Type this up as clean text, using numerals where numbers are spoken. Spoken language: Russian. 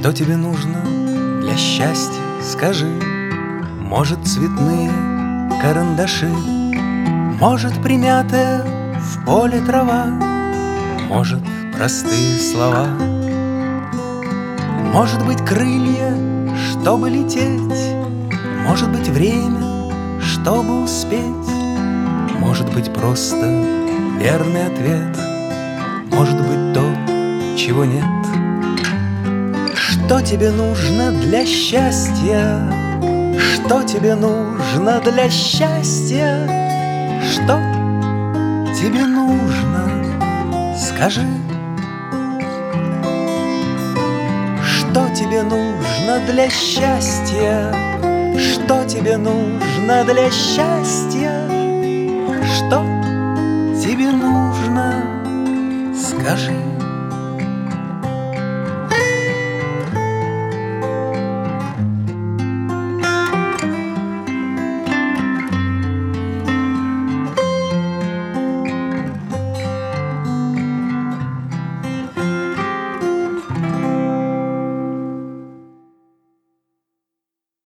Что тебе нужно для счастья, скажи? Может, цветные карандаши, может, примятая в поле трава, может, простые слова, может быть, крылья, чтобы лететь, может быть, время, чтобы успеть, может быть, просто верный ответ, может быть, то, чего нет. Что тебе нужно для счастья? Что тебе нужно для счастья? Что тебе нужно? Скажи. Что тебе нужно для счастья? Что тебе нужно для счастья? Что тебе нужно? Скажи.